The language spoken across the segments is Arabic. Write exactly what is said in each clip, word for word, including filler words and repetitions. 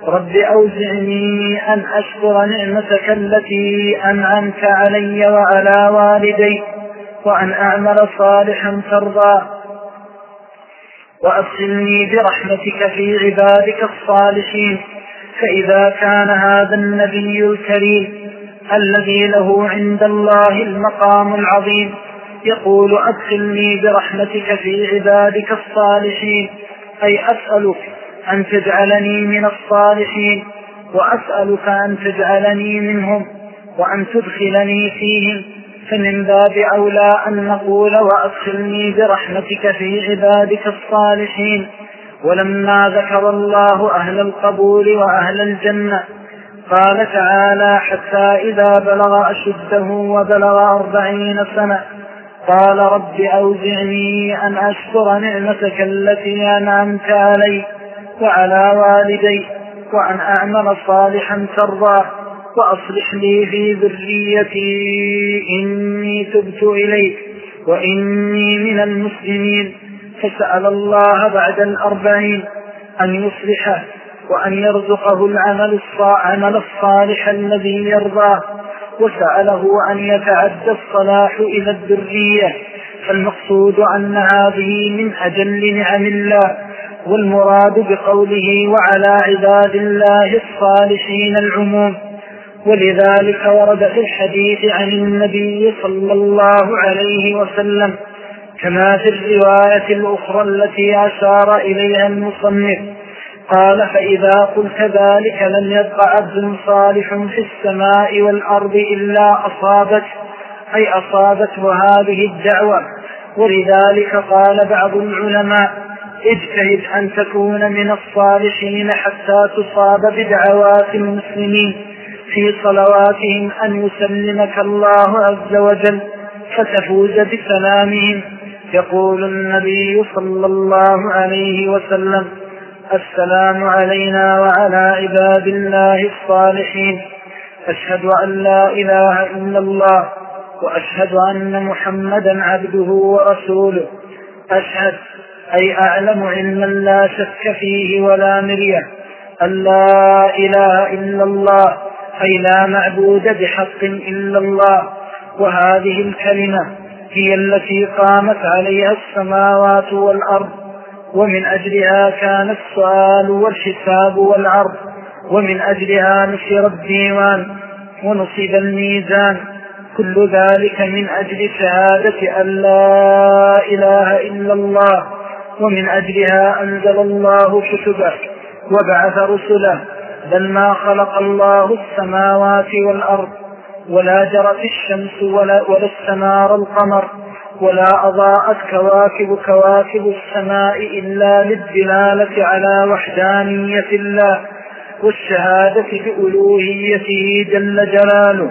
رب أوزعني أن أشكر نعمتك التي أنعمت علي وعلى والدي وأن أعمل صالحا ترضى وأدخلني برحمتك في عبادك الصالحين. فإذا كان هذا النبي الكريم الذي له عند الله المقام العظيم يقول أدخلني برحمتك في عبادك الصالحين، أي أسألك أن تجعلني من الصالحين، وأسألك أن تجعلني منهم وأن تدخلني فيهم، فمن باب أولى أن نقول وأدخلني برحمتك في عبادك الصالحين. ولما ذكر الله أهل القبول وأهل الجنة قال تعالى حتى إذا بلغ أشده وبلغ أربعين سنة قال رب أوزعني أن أشكر نعمتك التي أنعمت علي وعلى والدي وأن أعمل صالحا ترضى وأصلح لي في ذريتي إني تبت إليك وإني من المسلمين. فسأل الله بعد الأربعين أن يصلحه وأن يرزقه العمل الصالح الذي يرضاه، وسأله أن يتعدى الصلاح إلى الذرية. فالمقصود أن هذه من أجل نعم الله، والمراد بقوله وعلى عباد الله الصالحين العموم. ولذلك ورد في الحديث عن النبي صلى الله عليه وسلم كما في الرواية الأخرى التي أشار إليها المصنف قال فإذا قلت ذلك لم يبق عبد صالح في السماء والأرض إلا أصابت أي أصابته هذه الدعوة. ولذلك قال بعض العلماء اجتهد أن تكون من الصالحين حتى تصاب بدعوات المسلمين في صلواتهم أن يسلمك الله عز وجل فتفوز بسلامهم. يقول النبي صلى الله عليه وسلم السلام علينا وعلى عباد الله الصالحين، أشهد أن لا إله إلا الله وأشهد أن محمدا عبده ورسوله. أشهد أي أعلم علما لا شك فيه ولا مرية أن لا إله إلا الله أي لا معبود بحق إلا الله، وهذه الكلمة هي التي قامت عليها السماوات والأرض، ومن أجلها كان السؤال والحساب والعرض، ومن أجلها نشر الديوان ونصب الميزان، كل ذلك من أجل شهادة أن لا إله إلا الله، ومن أجلها أنزل الله كتبه وبعث رسله، بل ما خلق الله السماوات والأرض ولا جرت الشمس ولا, ولا استنار القمر ولا أضاءت كواكب كواكب السماء إلا للدلالة على وحدانية الله والشهادة بألوهيته جل جلاله.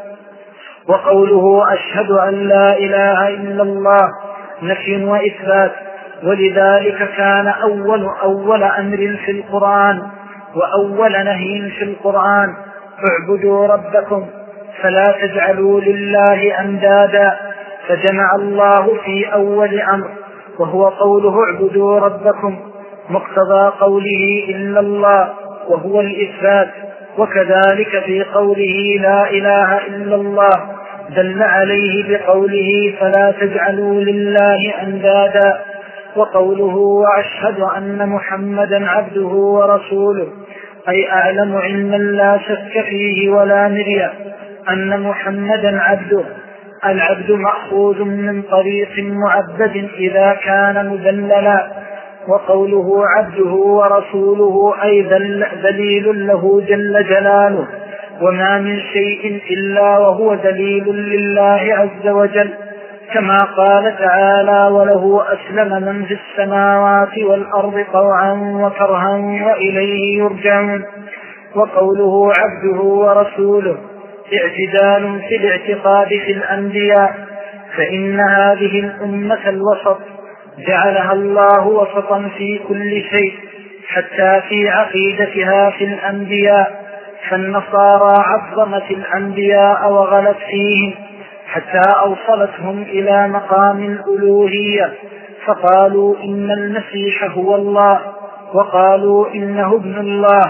وقوله أشهد أن لا إله إلا الله نفي وإثبات، ولذلك كان أول أول أمر في القرآن وأول نهي في القرآن اعبدوا ربكم فلا تجعلوا لله أندادا، فجمع الله في أول أمر وهو قوله اعبدوا ربكم مقتضى قوله إلا الله وهو الإثبات، وكذلك في قوله لا إله إلا الله دل عليه بقوله فلا تجعلوا لله أندادا. وقوله وأشهد أن محمدا عبده ورسوله أي أعلم علما لا شك فيه ولا مرية أن محمدا عبده. العبد مأخوذ من طريق معبد إذا كان مذللا، وقوله عبده ورسوله أي ذليل له جل جلاله، وما من شيء إلا وهو دليل لله عز وجل، كما قال تعالى وله أسلم من في السماوات والأرض طوعا وكرها وإليه يرجعون. وقوله عبده ورسوله اعتدال في الاعتقاد في الأنبياء، فإن هذه الأمة الوسط جعلها الله وسطا في كل شيء حتى في عقيدتها في الأنبياء، فالنصارى عظمت الأنبياء وغلت فيهم حتى أوصلتهم إلى مقام الألوهية، فقالوا إن المسيح هو الله، وقالوا إنه ابن الله،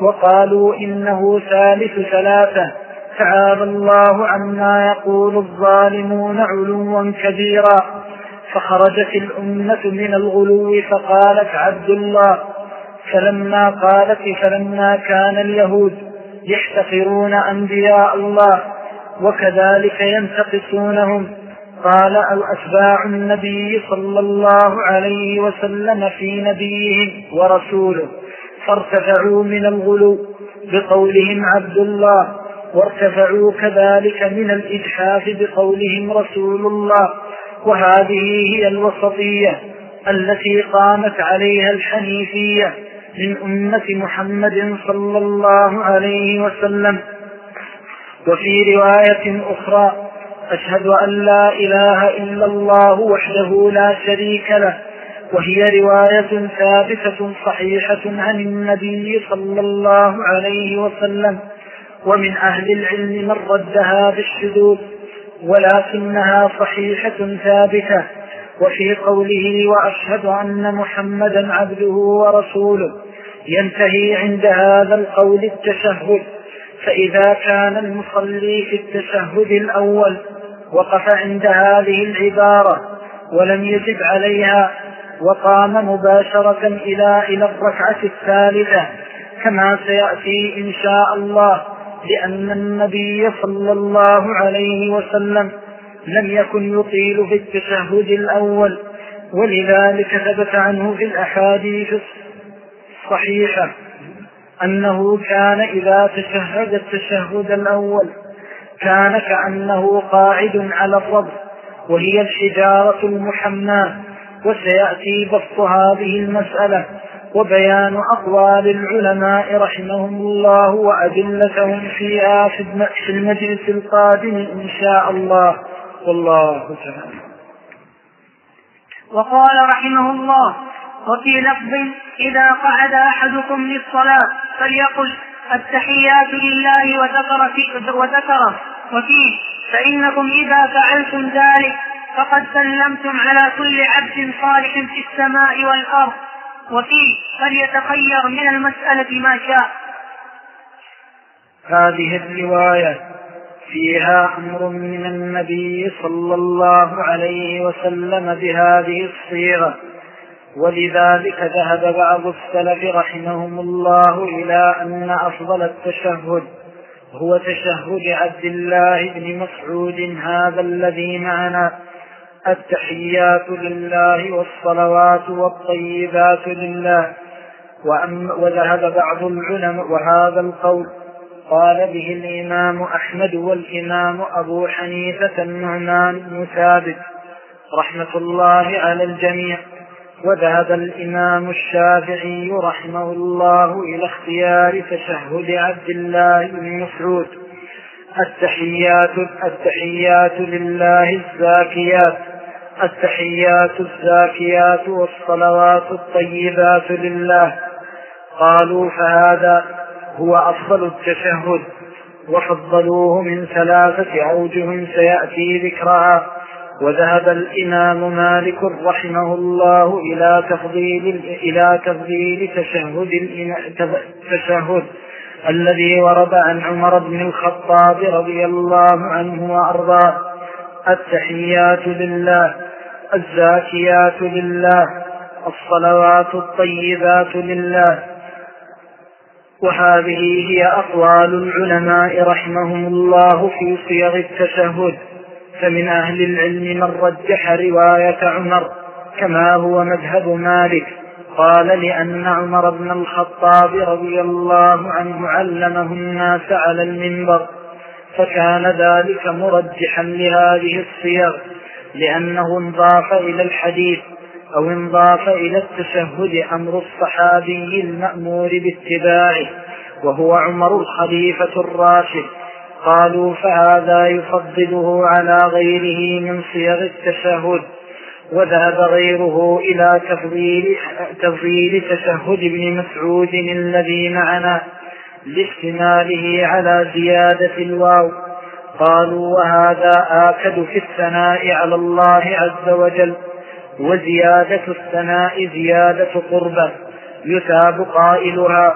وقالوا إنه ثالث ثلاثة. تعالى الله عما يقول الظالمون علوا كبيرا. فخرجت الأمة من الغلو فقالت عبد الله، فلما قالت فلما كان اليهود يحتقرون أنبياء الله وكذلك ينتقصونهم، قال أو أتباع النبي صلى الله عليه وسلم في نبيهم ورسوله، فارتفعوا من الغلو بقولهم عبد الله، وارتفعوا كذلك من الإجحاف بقولهم رسول الله. وهذه هي الوسطية التي قامت عليها الحنيفية من أمة محمد صلى الله عليه وسلم. وفي رواية أخرى: أشهد أن لا إله إلا الله وحده لا شريك له، وهي رواية ثابتة صحيحة عن النبي صلى الله عليه وسلم. ومن أهل العلم من ردها بالشذوذ، ولكنها صحيحة ثابتة. وفي قوله وأشهد أن محمدا عبده ورسوله ينتهي عند هذا القول التشهد، فإذا كان المصلي في التشهد الأول وقف عند هذه العبارة ولم يزد عليها وقام مباشرة إلى إلى الركعة الثالثة كما سيأتي إن شاء الله، لأن النبي صلى الله عليه وسلم لم يكن يطيل في التشهد الأول، ولذلك ثبت عنه في الأحاديث الصحيحة أنه كان إذا تشهد التشهد الأول كان كأنه قاعد على الرب، وهي الحجارة المحماة. وسيأتي بسط هذه المسألة وبيان أقوال العلماء رحمهم الله وأدلتهم فيها في المجلس القادم إن شاء الله، والله تعالى. وقال رحمه الله: وفي لفظ إذا قعد أحدكم للصلاة فليقل التحيات لله وذكر فيه وذكره وفيه فإنكم إذا فعلتم ذلك فقد سلمتم على كل عبد صالح في السماء والأرض، وفيه فليتخير من المسألة ما شاء. هذه الرواية فيها أمر من النبي صلى الله عليه وسلم بهذه الصيغة، ولذلك ذهب بعض السلف رحمهم الله إلى أن أفضل التشهد هو تشهد عبد الله بن مسعود هذا الذي معنا: التحيات لله والصلوات والطيبات لله. وذهب بعض العلماء، وهذا القول قال به الإمام أحمد والإمام أبو حنيفة النعمان بن ثابت رحمة الله على الجميع. وذهب الإمام الشافعي رحمه الله إلى اختيار تشهد عبد الله بن مسعود: التحيات التحيات لله الزاكيات التحيات الزاكيات والصلوات الطيبات لله. قالوا فهذا هو أفضل التشهد، وفضلوه من ثلاثة أوجه سيأتي ذكرها. وذهب الإمام مالك رحمه الله إلى تفضيل إلى تفضيل تشهد التشهد الذي ورد عن عمر بن الخطاب رضي الله عنه وأرضاه: التحيات لله الزاكيات لله الصلوات الطيبات لله. وهذه هي أقوال العلماء رحمهم الله في صيغ التشهد. فمن أهل العلم من رجح رواية عمر كما هو مذهب مالك، قال: لأن عمر بن الخطاب رضي الله عنه علمه الناس على المنبر، فكان ذلك مرجحا لهذه الصيغ، لأنه انضاف إلى الحديث أو انضاف إلى التشهد أمر الصحابي المأمور باتباعه وهو عمر الخليفة الراشد. قالوا فهذا يفضله على غيره من صيغ التشهد. وذهب غيره إلى تفضيل, تفضيل تشهد ابن مسعود الذي معنا لاحتماله على زيادة الواو. قالوا وهذا آكد في الثناء على الله عز وجل، وزيادة الثناء زيادة قربة يثاب قائلها،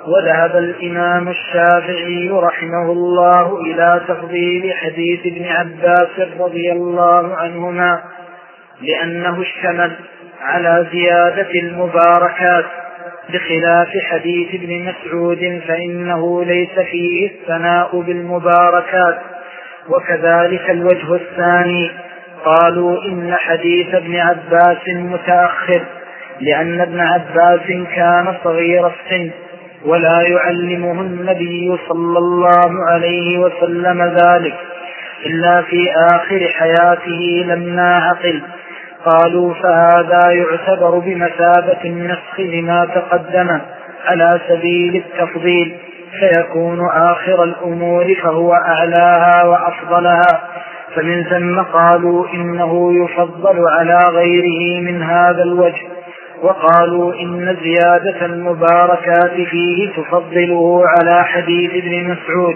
وذهب الإمام الشافعي رحمه الله إلى تفضيل حديث ابن عباس رضي الله عنهما لأنه اشتمل على زيادة المباركات، بخلاف حديث ابن مسعود فإنه ليس فيه الثناء بالمباركات. وكذلك الوجه الثاني، قالوا إن حديث ابن عباس متأخر، لأن ابن عباس كان صغير السن ولا يعلمه النبي صلى الله عليه وسلم ذلك إلا في آخر حياته لما عقل. قالوا فهذا يعتبر بمثابة النسخ لما تقدم على سبيل التفضيل، فيكون آخر الأمور فهو أعلاها وأفضلها، فمن ثم قالوا إنه يفضل على غيره من هذا الوجه. وقالوا إن زيادة المباركات فيه تفضله على حديث ابن مسعود.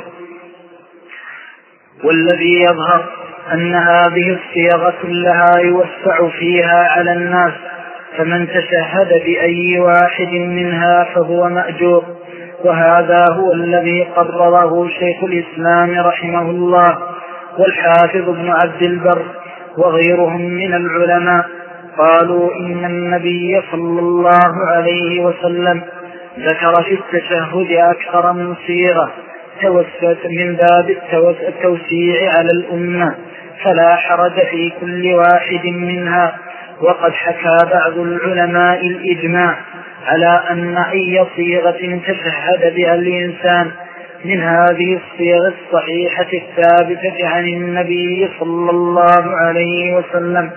والذي يظهر أن هذه الصيغ كلها يوسع فيها على الناس، فمن تشهد بأي واحد منها فهو مأجور، وهذا هو الذي قرره شيخ الإسلام رحمه الله والحافظ ابن عبد البر وغيرهم من العلماء. قالوا إن النبي صلى الله عليه وسلم ذكر في التشهد أكثر من صيغة توسعت من باب التوسيع على الأمة، فلا حرج في كل واحد منها. وقد حكى بعض العلماء الإجماع على أن أي صيغة تشهد بها الإنسان من هذه الصيغ الصحيحة الثابتة عن النبي صلى الله عليه وسلم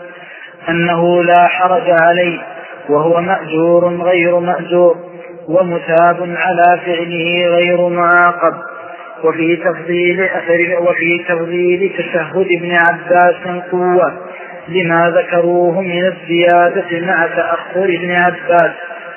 أنه لا حرج عليه، وهو مأجور غير مأجور، ومثاب على فعله غير معاقب. وفي تفضيل أثر وفي تفضيل تشهد ابن عباس قوة لما ذكروه من الزيادة مع تأخر ابن عباس.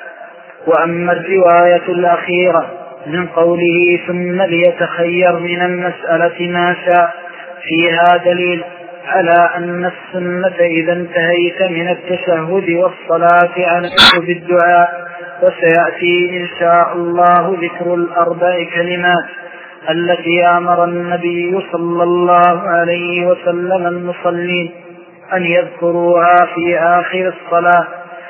وأما الرواية الأخيرة من قوله ثم ليتخير من المسألة ما شاء فيها دليل على أن السنة إذا انتهيت من التشهد والصلاة عليك بالدعاء. وسيأتي إن شاء الله ذكر الأربع كلمات التي أمر النبي صلى الله عليه وسلم المصلين أن يذكروها في آخر الصلاة.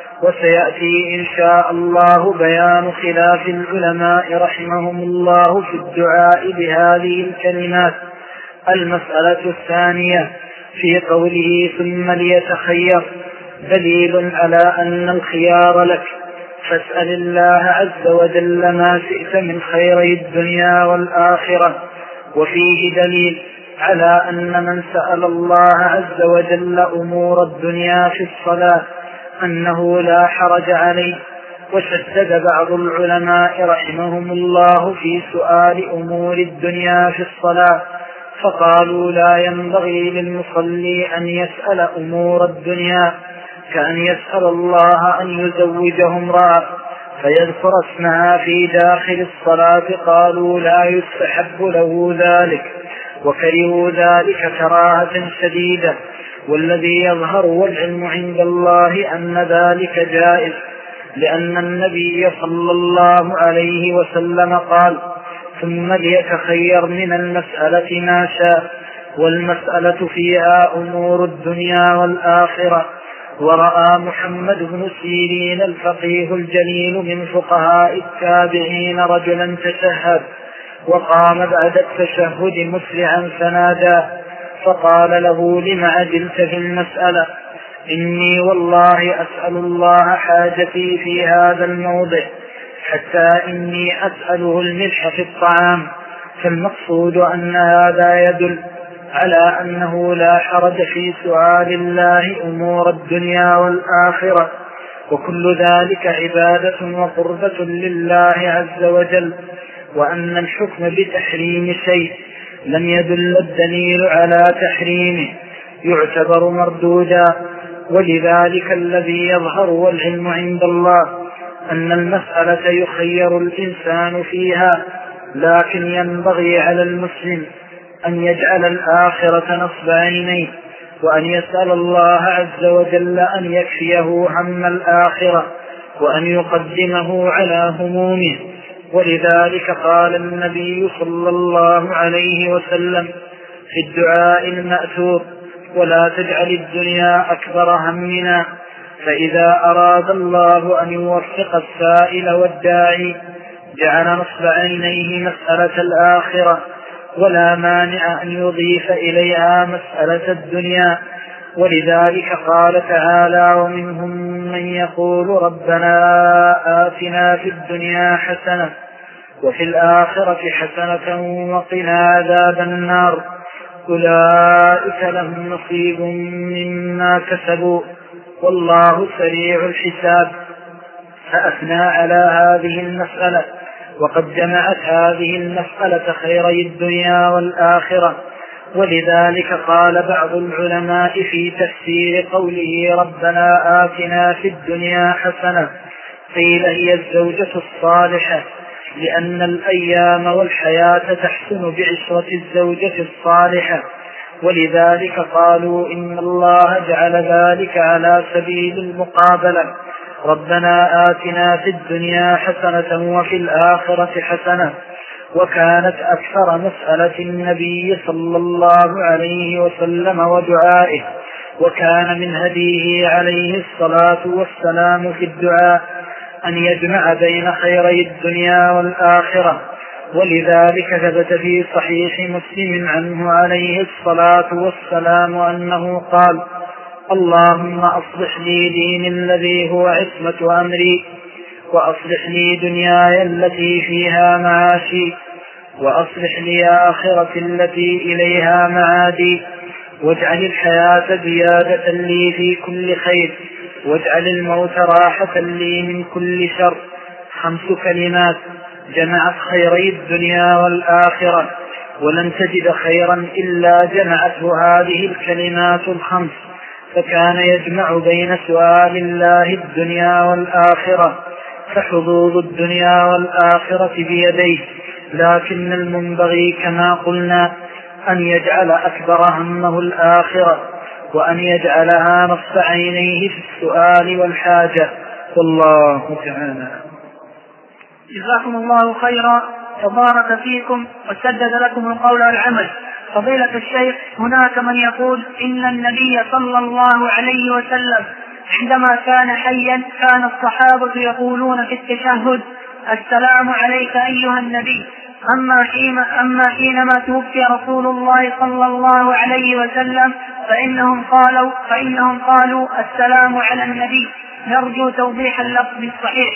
وسيأتي إن شاء الله بيان خلاف العلماء رحمهم الله في الدعاء بهذه الكلمات. المسألة الثانية في قوله ثم ليتخير دليل على أن الخيار لك، فاسأل الله عز وجل ما شئت من خيري الدنيا والآخرة. وفيه دليل على أن من سأل الله عز وجل أمور الدنيا في الصلاة أنه لا حرج عليه. وشدد بعض العلماء رحمهم الله في سؤال أمور الدنيا في الصلاة، فقالوا لا ينبغي للمصلي أن يسأل أمور الدنيا كأن يسأل الله أن يزوجه امرأة فيذكر اسمها في داخل الصلاة. قالوا لا يستحب له ذلك، وكرهوا ذلك كراهة شديدة. والذي يظهر والعلم عند الله أن ذلك جائز، لأن النبي صلى الله عليه وسلم قال ثم ليتخير من المسألة ما شاء، والمسألة فيها أمور الدنيا والآخرة. ورأى محمد بن سيرين الفقيه الجليل من فقهاء التابعين رجلا تشهد وقام بعد التشهد مسرعا فنادى فقال له لم عجلت في المسألة؟ إني والله أسأل الله حاجتي في هذا الموضع حتى إني أسأله الملح في الطعام. فالمقصود أن هذا يدل على أنه لا حرج في سؤال الله أمور الدنيا والآخرة، وكل ذلك عبادة وقربة لله عز وجل. وأن الحكم بتحريم شيء لم يدل الدليل على تحريمه يعتبر مردودا. ولذلك الذي يظهر والعلم عند الله أن المسألة يخير الإنسان فيها، لكن ينبغي على المسلم أن يجعل الآخرة نصب عينيه، وأن يسأل الله عز وجل أن يكفيه هم الآخرة، وأن يقدمه على همومه، ولذلك قال النبي صلى الله عليه وسلم في الدعاء المأثور: ولا تجعل الدنيا أكبر همنا. فإذا أراد الله أن يوفق السائل والداعي جعل نصب عينيه مسألة الآخرة، ولا مانع أن يضيف إليها مسألة الدنيا. ولذلك قال تعالى: ومنهم من يقول ربنا آتنا في الدنيا حسنة وفي الآخرة حسنة وقنا عذاب النار، أولئك لهم نصيب مما كسبوا والله سريع الحساب. فأثنى على هذه المسألة، وقد جمعت هذه المسألة خيري الدنيا والآخرة. ولذلك قال بعض العلماء في تفسير قوله ربنا آتنا في الدنيا حسنة: قيل هي الزوجة الصالحة، لأن الأيام والحياة تحسن بعشرة الزوجة الصالحة. ولذلك قالوا إن الله جعل ذلك على سبيل المقابلة: ربنا آتنا في الدنيا حسنة وفي الآخرة حسنة. وكانت أكثر مسألة النبي صلى الله عليه وسلم ودعائه، وكان من هديه عليه الصلاة والسلام في الدعاء أن يجمع بين خيري الدنيا والآخرة. ولذلك ثبت في صحيح مسلم عنه عليه الصلاة والسلام أنه قال: اللهم أصلح لي ديني الذي هو عصمة أمري، وأصلح لي دنياي التي فيها معاشي، وأصلح لي آخرتي التي إليها معادي، واجعل الحياة زيادة لي في كل خير، واجعل الموت راحة لي من كل شر. خمس كلمات جمعت خيري الدنيا والآخرة، ولن تجد خيرا إلا جمعته هذه الكلمات الخمس. فكان يجمع بين سؤال الله الدنيا والآخرة، فحظوظ الدنيا والآخرة بيديه، لكن المنبغي كما قلنا أن يجعل أكبر همه الآخرة، وأن يجعلها نصب عينيه في السؤال والحاجة. والله تعالى. جزاكم الله خيرا وبارك فيكم وسدد لكم القول والعمل. فضيلة الشيخ، هناك من يقول إن النبي صلى الله عليه وسلم عندما كان حيا كان الصحابة يقولون في التشهد: السلام عليك أيها النبي. أما, حين أما حينما توفي رسول الله صلى الله عليه وسلم فإنهم قالوا, فإنهم قالوا السلام على النبي. نرجو توضيح اللفظ الصحيح.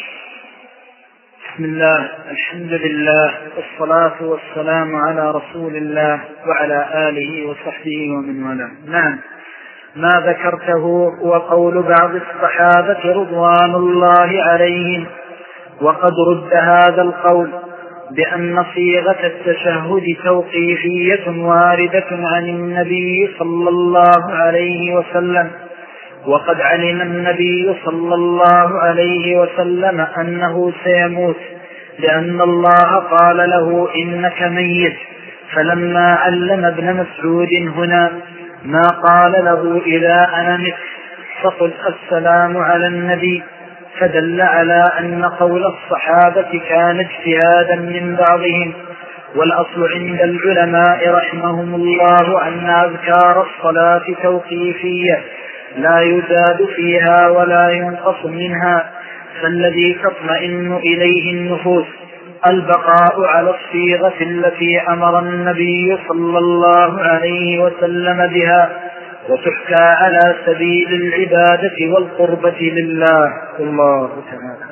بسم الله، الحمد لله، والصلاة والسلام على رسول الله وعلى آله وصحبه ومن والاه. نعم، ما ذكرته هو قول بعض الصحابة رضوان الله عليهم، وقد رد هذا القول بأن صيغة التشهد توقيفية واردة عن النبي صلى الله عليه وسلم، وقد علم النبي صلى الله عليه وسلم أنه سيموت، لأن الله قال له: إنك ميت. فلما علم ابن مسعود هنا ما قال له: إذا أنا مت فقل السلام على النبي، فدل على أن قول الصحابة كان اجتهادا من بعضهم. والأصل عند العلماء رحمهم الله أن أذكار الصلاة توقيفية لا يزاد فيها ولا ينقص منها، فالذي تطمئن إليه النفوس البقاء على الصيغة التي أمر النبي صلى الله عليه وسلم بها، وتحكى على سبيل العبادة والقربة لله. الله تعالى.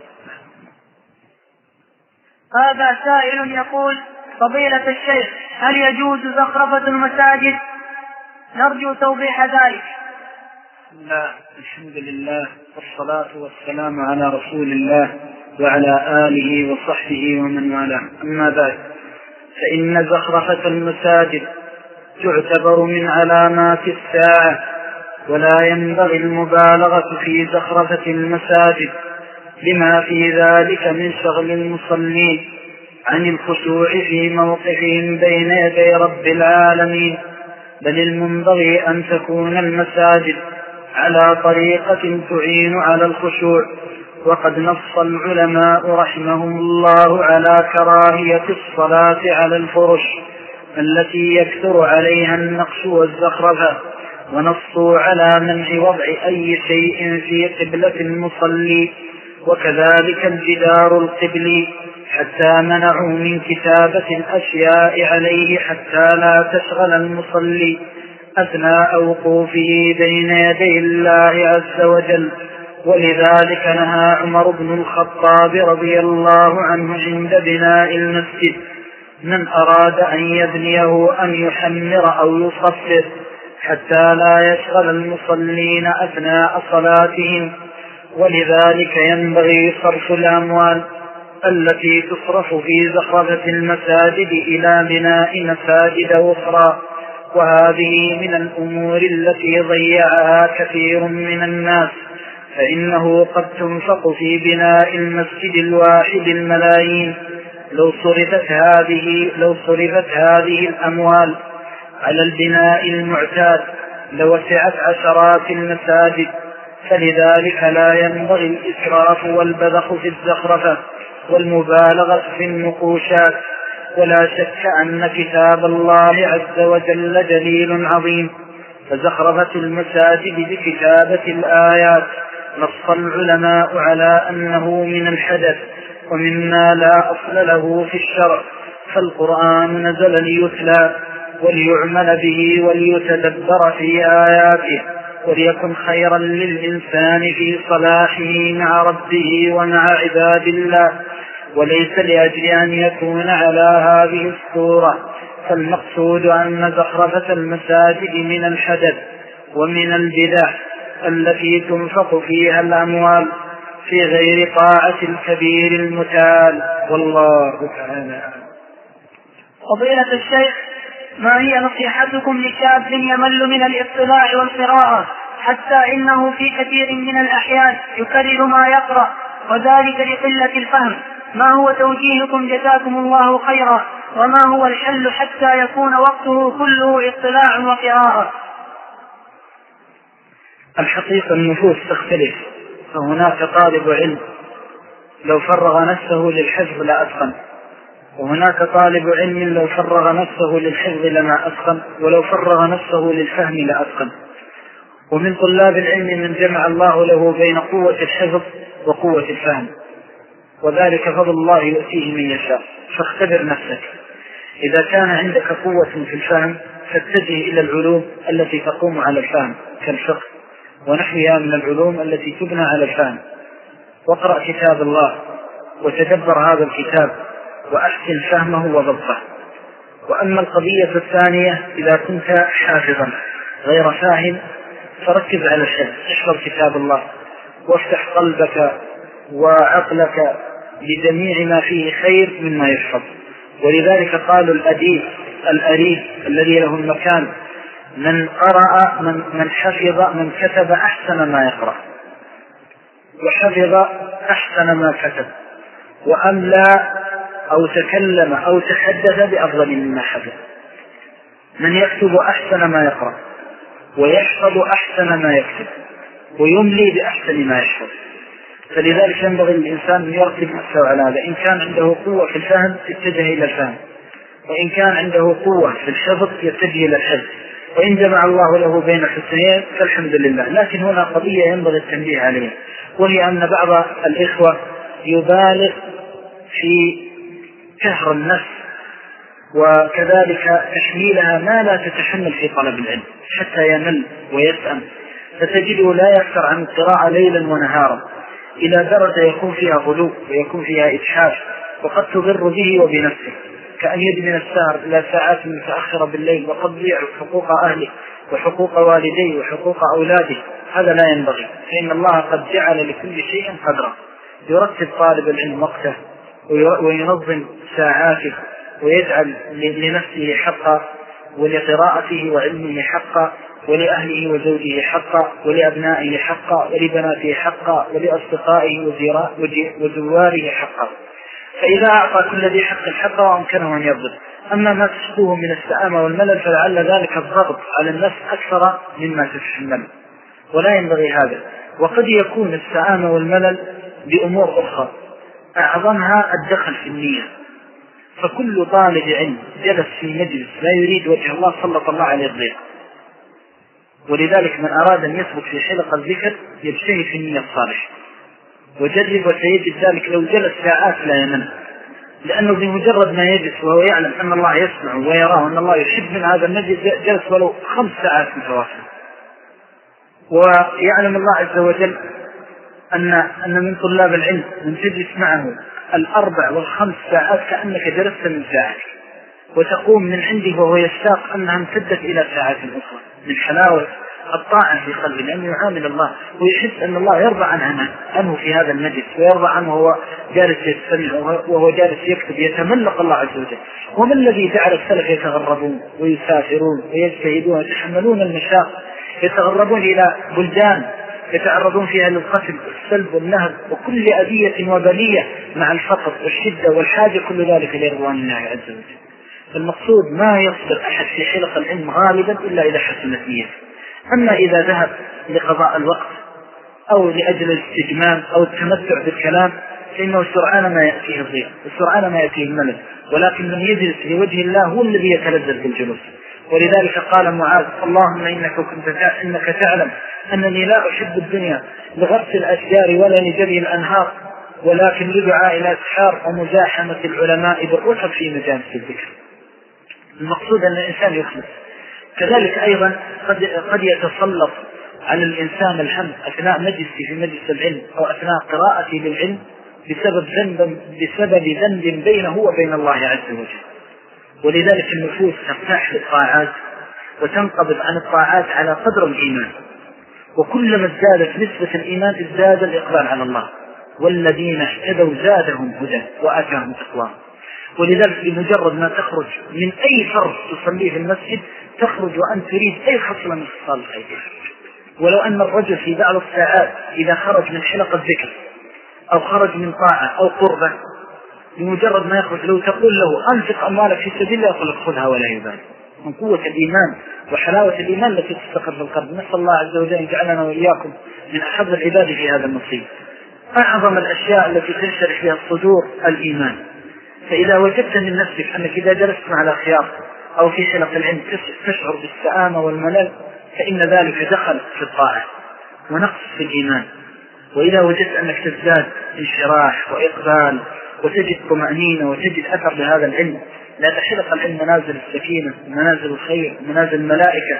هذا سائل يقول: فضيلة الشيخ، هل يجوز زخرفة المساجد؟ نرجو توضيح ذلك. لا، الحمد لله والصلاة والسلام على رسول الله وعلى آله وصحبه ومن والاه. أما بعد، فإن زخرفة المساجد تعتبر من علامات الساعة، ولا ينبغي المبالغة في زخرفة المساجد لما في ذلك من شغل المصلين عن الخشوع في موقفهم بين يدي رب العالمين، بل المنبغي أن تكون المساجد على طريقة تعين على الخشوع وقد نص العلماء رحمهم الله على كراهية الصلاة على الفرش التي يكثر عليها النقش والزخرفة، ونصوا على منع وضع أي شيء في قبلة المصلي، وكذلك الجدار القبلي، حتى منعوا من كتابة الأشياء عليه حتى لا تشغل المصلي أثناء وقوفه بين يدي الله عز وجل. ولذلك نهى عمر بن الخطاب رضي الله عنه عند بناء المسجد من أراد أن يبنيه أن يحمر أو يصفر حتى لا يشغل المصلين أثناء صلاتهم. ولذلك ينبغي صرف الأموال التي تصرف في زخرفة المساجد إلى بناء مساجد أخرى، وهذه من الأمور التي ضيعها كثير من الناس، فإنه قد تنفق في بناء المسجد الواحد الملايين. لو صرفت هذه, لو صرفت هذه الأموال على البناء المعتاد لوسعت عشرات المساجد. فلذلك لا ينبغي الإسراف والبذخ في الزخرفة والمبالغة في النقوشات. ولا شك أن كتاب الله عز وجل دليل عظيم، فزخرفة المساجد بكتابة الآيات نص العلماء على أنه من الحدث ومما لا أصل له في الشرع، فالقرآن نزل ليتلى وليعمل به وليتدبر في آياته، وليكن خيرا للإنسان في صلاحه مع ربه ومع عباد الله، وليس لأجل أن يكون على هذه الصورة. فالمقصود أن زخرفة المساجد من الحدث ومن البدع التي تنفق فيها الأموال في غير طاعة الكبير المتعال، والله تعالى. فضيلة الشيخ، ما هي نصيحتكم لشاب يمل من الاطلاع والقراءة حتى إنه في كثير من الأحيان يكرر ما يقرأ وذلك لقلة الفهم؟ ما هو توجيهكم جزاكم الله خيرا؟ وما هو الحل حتى يكون وقته كله اطلاع وقراءة؟ الحقيقة النفوس تختلف، فهناك طالب علم لو فرغ نفسه للحفظ لا أتقن، وهناك طالب علم لو فرغ نفسه للحفظ لما أتقن، ولو فرغ نفسه للفهم لا أتقن. ومن طلاب العلم من جمع الله له بين قوة الحفظ وقوة الفهم، وذلك فضل الله يؤتيه من يشاء. فاختبر نفسك، إذا كان عندك قوة في الفهم فاتجه إلى العلوم التي تقوم على الفهم كالفقه ونحوها من العلوم التي تبنى على الفهم، واقرأ كتاب الله وتدبر هذا الكتاب وأحسن فهمه وضبطه. وأما القضية الثانية، إذا كنت حافظا غير فاهم فركز على الحفظ، احفظ كتاب الله وافتح قلبك وعقلك لجميع ما فيه خير مما يحفظ. ولذلك قالوا الأديب الأريد الذي له المكان من قرأ من, من حفظ من كتب أحسن ما يقرأ، وحفظ أحسن ما كتب، وأملى أو تكلم أو تحدث بأفضل مما حفظ. من يكتب أحسن ما يقرأ ويحفظ أحسن ما يكتب ويملي بأحسن ما يحفظ. فلذلك ينبغي الإنسان أن يرتب نفسه على هذا. إن كان عنده قوة في الفهم يتجه إلى الفهم، وإن كان عنده قوة في الحفظ يتجه إلى الحفظ، وإن جمع الله له بين الحسنين فالحمد لله. لكن هنا قضية ينبغي التنبيه عليها، وهي أن بعض الإخوة يبالغ في كهر النفس وكذلك تحميلها ما لا تتحمل في طلب العلم حتى يمل ويسأم، فتجده لا يكثر عن القراءة ليلا ونهارا إلى درجة يكون فيها غلو ويكون فيها إجحاف، وقد تضر به وبنفسه، كأن يدمن السهر إلى ساعات متأخرة بالليل وقد يضيع حقوق أهله وحقوق والديه وحقوق أولاده. هذا لا ينبغي، فإن الله قد جعل لكل شيء قدرا. يرتب طالب العلم وقته وينظم ساعاته ويجعل لنفسه حقا ولقراءته وعلمه حقا ولأهله وزوجه حقا ولأبنائه حقا ولبناته حقا ولأصدقائه وزواره حقا. فإذا أعطى كل ذي حق حقا وأمكنه أن يضبط. أما ما تشبه من السآمة والملل فلعل ذلك الضغط على النفس أكثر مما تتحمل، ولا ينبغي هذا. وقد يكون السآمة والملل بأمور أخرى أعظمها الدخل في النية. فكل طالب علم جلس في مجلس لا يريد وجه الله سلط الله عليه الضيق. ولذلك من أراد أن يثبت في حلقة الذكر يجتهد في النية الصالحة وجرب وسيجد ذلك لو جلس ساعات لا يمل، لأنه بمجرد ما يجلس وهو يعلم أن الله يسمع ويراه وأن الله يحب من هذا المجلس جلس ولو خمس ساعات متواصلة، ويعلم الله عز وجل أن أن من طلاب العلم من تجلس معه الأربع والخمس ساعات كأنك جلست من ساعتك، وتقوم من عنده وهو يشتاق أنها امتدت إلى ساعات أخرى من حلاوة الطاعة في قلبه، لأنه يعامل الله ويحس أن الله يرضى عنه عنه في هذا المجلس، ويرضى عنه وهو جالس يستمع وهو جالس يكتب، يتملق الله عز وجل. وما الذي جعل السلف يتغربون ويسافرون ويجتهدون ويتحملون المشاق، يتغربون إلى بلدان يتعرضون فيها للقتل والسلب والنهب وكل أذية وبلية مع الفقر والشدة والحاجة، كل ذلك لرضوان الله عز وجل. المقصود ما يصدر أحد في حلق العلم غالبا إلا إذا حسنت نيته. أما إذا ذهب لقضاء الوقت أو لأجل الاستجمام أو التمتع بالكلام فإنه سرعان ما يأتيه الضيق وسرعان ما يأتيه الملل، ولكن من يجلس لوجه الله هو الذي يتلذذ بالجلوس. ولذلك قال معاذ: اللهم إنك كنت إنك تعلم أنني لا أحب الدنيا لغرس الأشجار ولا لجري الأنهار، ولكن لدعاء الأسحار ومزاحمة العلماء بالرفق في مجالس الذكر. المقصود أن الإنسان يخلص. كذلك أيضا قد, قد يتسلط على الإنسان الهم أثناء مجلسه في مجلس العلم أو أثناء قراءته للعلم بسبب ذنب بسبب ذنب بينه وبين الله عز وجل. ولذلك النفوس ترتاح للطاعات وتنقبض عن الطاعات على قدر الإيمان، وكلما ازدادت نسبة الإيمان ازداد الإقبال على الله، والذين اهتدوا زادهم هدى وآتاهم تقواهم. ولذلك بمجرد ما تخرج من أي فرض تصليه في المسجد تخرج وأن تريد أي خصلة من خصال الخير. ولو أن الرجل في بعض الساعات إذا خرج من حلقة الذكر أو خرج من طاعة أو قربة بمجرد ما يخرج لو تقول له أنفق أموالك في سبيل الله يقول لك خذها ولا يبالي، من قوة الإيمان وحلاوة الإيمان التي تستقر في القلب. نسأل الله عز وجل أن يجعلنا وإياكم من أحب العباد في هذا النصيب. أعظم الأشياء التي تنشرح فيها الصدور الإيمان. فإذا وجدت من نفسك أنك إذا جلست مع الأخيار أو في حلق العلم تشعر بالسآمة والملل فإن ذلك دخل في الطاعة ونقص في الإيمان. وإذا وجدت أنك تزداد انشراح وإقبال وتجد طمأنينة وتجد أثر لهذا العلم، لا تحلق العلم منازل السكينة منازل الخير منازل الملائكة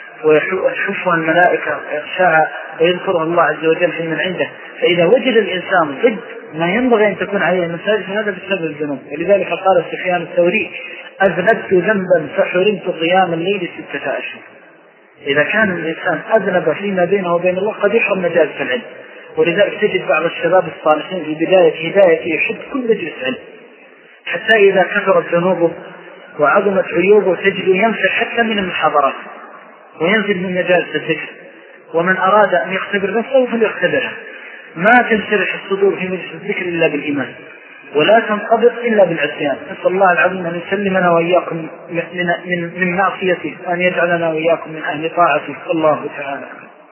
ويحفها الملائكة ويخشاها ويذكرها الله عز وجل في من عنده. فإذا وجد الإنسان ضد ما ينبغي أن تكون عليه المساجد فهذا بسبب الذنوب. ولذلك قال سفيان الثوري: أذنبت ذنبا فحرمت قيام الليل ستة أشهر. إذا كان الإنسان أذنب فيما بينه وبين الله قد يحرم مجالس العلم. ولذلك تجد بعض الشباب الصالحين في بداية هدايته يحب كل مجلس علم، حتى إذا كثرت ذنوبه وعظمت عيوبه تجد ينفر حتى من المحاضرات وينزل من مجالس الذكر. ومن أراد أن يختبر نفسه فليختبرها. ما تنشرح الصدور في مجلس الذكر إلا بالإيمان، ولا تنقبض إلا بالعصيان. نسأل الله العظيم أن يسلمنا وإياكم من, من, من معصيته وأن يجعلنا وإياكم من أهل طاعته. الله تعالى.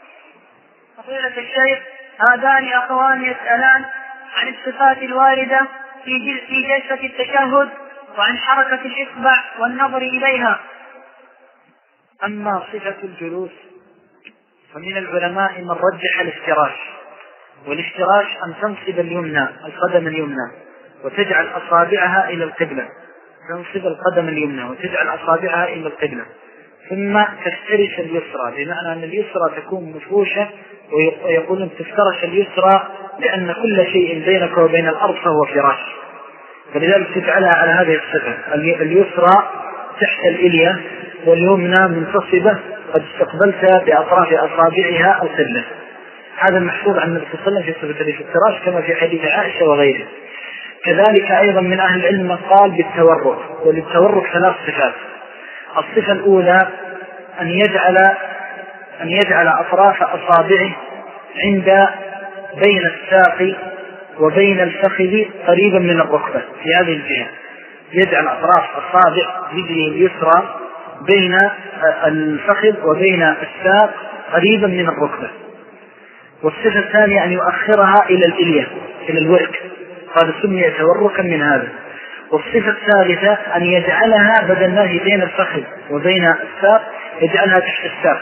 فضيلة الشيخ، هذان أخوان يسألان عن الصفات الواردة في في جلسة التشهد وعن حركة الإصبع والنظر إليها. أما صفة الجلوس فمن العلماء من رجح الافتراش، والافتراش أن تنصب اليمنى القدم اليمنى وتجعل أصابعها إلى القبلة، تنصب القدم اليمنى وتجعل أصابعها إلى القبلة، ثم تفترش اليسرى، بمعنى أن اليسرى تكون مفروشة، ويقولون تفترش اليسرى لأن كل شيء بينك وبين الأرض فهو فراش، فلذلك تجعلها على هذه الصفة: اليسرى تحت الإلية واليمنى منتصبة قد استقبلتها بأطراف أصابعها القبلة. هذا المحفوظ عن النبي صلى الله عليه وسلم في صفة الافتراش كما في حديث عائشة وغيره. كذلك أيضا من أهل العلم قال بالتورك، وللتورك ثلاث صفات. الصفة الأولى أن يجعل أن يجعل أطراف أصابعه عند بين الساق وبين الفخذ قريبا من الركبة في هذه الجهة، يجعل أطراف أصابع رجله اليسرى بين الفخذ وبين الساق قريبا من الركبة. والصفة الثانية أن يؤخرها إلى الإلية، إلى الورك، قال سمي توركا من هذا. والصفة الثالثة أن يجعلها بدل ما هي بين الفخذ وبين الساق يجعلها تحت الساق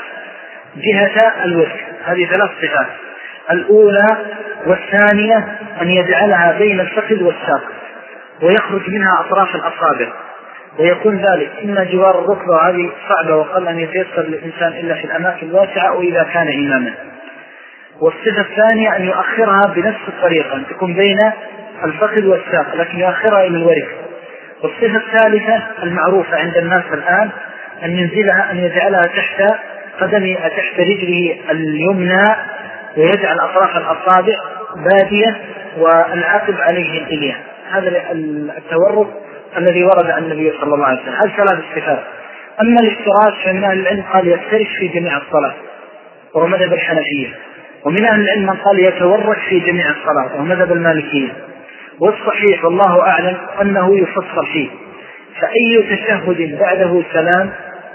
جهة الورك. هذه ثلاث صفات، الأولى والثانية أن يجعلها بين الفخذ والساق ويخرج منها أطراف الأصابع، ويكون ذلك إما جوار الركبة، وهذه صعبة وقل أن يتيسر للإنسان إلا في الأماكن الواسعة وإذا كان إماما. والصفة الثانية أن يؤخرها بنفس الطريقة، أن تكون بين الفخذ والساق لكن يؤخرها إلى الورك. والصفة الثالثة المعروفة عند الناس الآن أن ينزلها، أن يجعلها تحت قدمه تحت رجله اليمنى ويجعل أطراف الأصابع بادية والعقب عليه الإلية. هذا التورك الذي ورد عن النبي صلى الله عليه وسلم. هذه ثلاث صفات. أما الافتراش فمن أهل العلم قال يفترش في جميع الصلاة وهو مذهب الحنفية، ومن أهل العلم من قال يتورك في جميع الصلاة وهو مذهب المالكية. والصحيح والله أعلم أنه يفسر فيه، فأي تشهد بعده سلام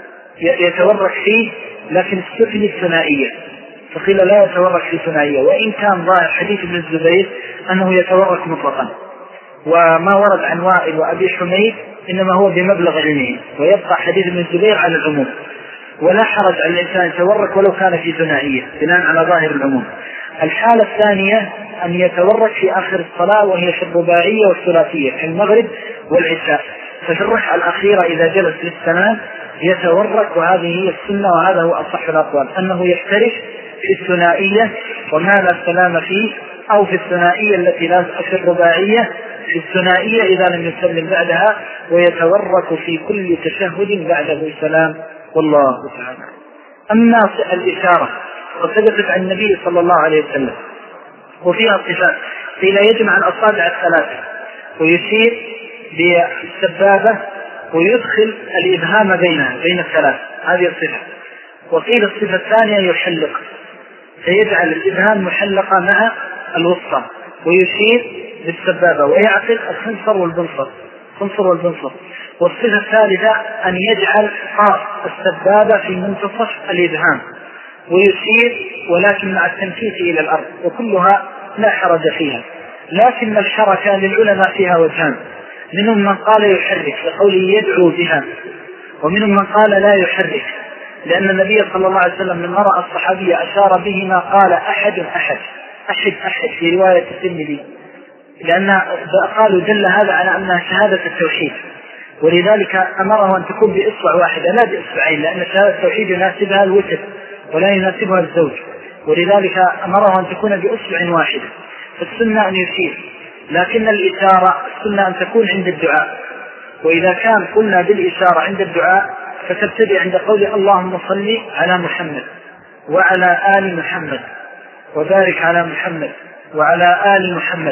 يتورك فيه، لكن استثني الثنائية، فقيل لا يتورك في ثنائية، وإن كان ظاهر حديث ابن الزبير أنه يتورك مطلقا. وما ورد عن وائل وأبي حميد إنما هو بمبلغ علمه، ويبقى حديث ابن الزبير على العموم، ولا حرج على الإنسان يتورك ولو كان في ثنائية بناء على ظاهر العموم. الحالة الثانية أن يتورك في آخر الصلاة وهي في الرباعية والثلاثية في المغرب والعشاء، ففي الركعة الأخيرة إذا جلس للسلام يتورك، وهذه هي السنة وهذا هو أصح الأقوال، أنه يفترش في الثنائية وما لا سلام فيه، أو في الثنائية التي لا في الرباعية في الثنائية إذا لم يسلم بعدها، ويتورك في كل تشهد بعده سلام، والله تعالى. أما الإشارة وثبتت عن النبي صلى الله عليه وسلم وفيها صفات، قيل يجمع الأصابع الثلاثة ويشير بالسبابة ويدخل الإبهام بينها بين الثلاث، هذه الصفة. وقيل الصفة الثانية يحلق، فيجعل الإبهام محلقة مع الوسطى ويشير بالسبابة ويعقد الخنصر والبنصر خنصر والبنصر. والصفة الثالثة أن يجعل قاف السبابة في منتصف الإبهام ويشير ولكن مع التنفيذ إلى الأرض، وكلها لا حرج فيها. لكن الحركة للعلماء فيها وجهان، منهم من قال يحرك لقوله يدعو بها، ومنهم من قال لا يحرك، لأن النبي صلى الله عليه وسلم من رأى الصحابية أشار بهما قال أحد أحد أحد أحد في رواية الترمذي، لأن قالوا دل هذا على أنها شهادة التوحيد، ولذلك أمره أن تكون بإصبع واحدة لا بإصبعين، لأن شهادة التوحيد يناسبها الوتر ولا يناسبها الزوج، ولذلك أمره أن تكون بإصبع واحدة. فالسنة أن يشير، لكن الإشارة السنة أن تكون عند الدعاء، وإذا كان قلنا بالإشارة عند الدعاء فتبتدئ عند قول اللهم صل على محمد وعلى آل محمد وبارك على محمد وعلى آل محمد،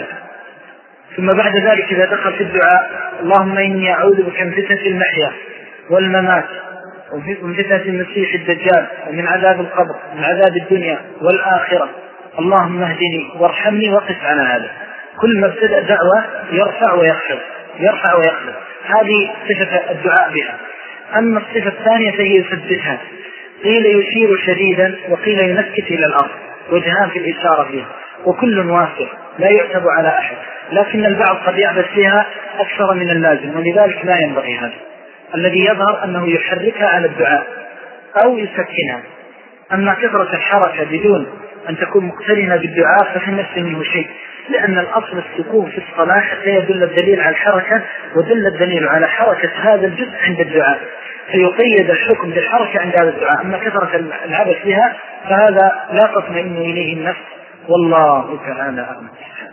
ثم بعد ذلك إذا دخل في الدعاء اللهم إني أعوذ بك من فتنة المحيا والممات ومن فتنة المسيح الدجال ومن عذاب القبر ومن عذاب الدنيا والآخرة، اللهم اهدني وارحمني وقف على هذا. كل ما ابتدأ دعوة يرفع ويخفض يرفع ويخفض، هذه صفة الدعاء بها. أما الصفة الثانية فهي يثبتها، قيل يشير شديدا وقيل ينكت إلى الأرض، وجهان في الإشارة فيها، وكل واسع لا يعتب على أحد، لكن البعض قد يعبث فيها أكثر من اللازم، ولذلك لا ينبغي هذا. الذي يظهر أنه يحركها على الدعاء أو يسكنها. أما كثرة الحركة بدون أن تكون مقترنة بالدعاء ففي نفس منه شيء، لأن الأصل السكون في الصلاة حتى يدل الدليل على الحركة، ودل الدليل على حركة هذا الجزء عند الدعاء، فيقيد الحكم بالحركة عند هذا الدعاء. أما كثرة العبث فيها فهذا لا تطمئن إليه النفس، والله تعالى أعلم.